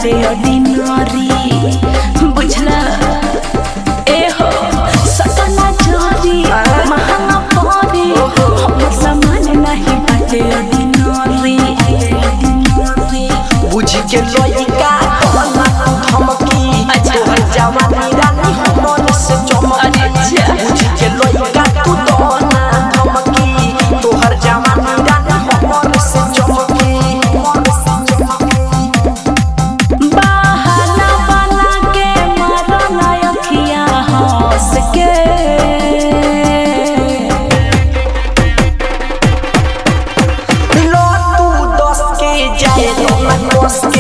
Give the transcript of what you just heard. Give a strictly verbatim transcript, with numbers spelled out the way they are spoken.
बाटे ऑर्डिनरी बुझला ए हो सपना चोरी महंगा पड़ी हमर सामान नहीं बाटे ऑर्डिनरी बुझ के लइका तोला धमकी तोहर जवानी रानी हमन से चमकी बुझ के लइका तू तोला धमकी तोहर जवानी रानी हमन से चमकी बहाना बना के मारना अखियां हंस के लो तू दस के जाए तो मैं दस